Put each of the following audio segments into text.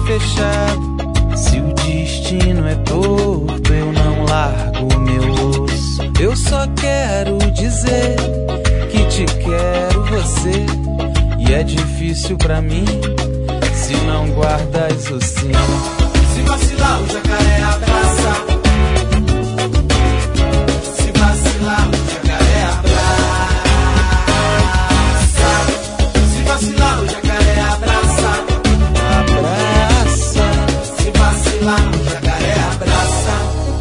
fechado. Se o destino é torto, eu não largo meu osso. Eu só quero dizer que te quero você. E é difícil pra mim se não guardas o sim. Se vacilar, o jacaré abraça. Se vacilar, o jacaré abraça. Se vacilar, o jacaré abraça. Abraça. Se vacilar, o jacaré abraça.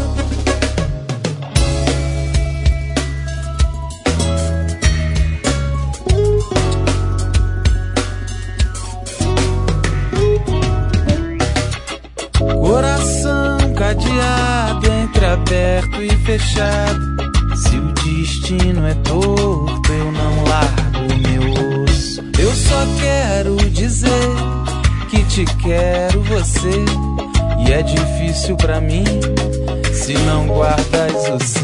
Coração cadeado entre aberto e fechado. Se o destino é torto, eu não largo meu osso. Eu só quero dizer que te quero você. E é difícil pra mim se não guardas o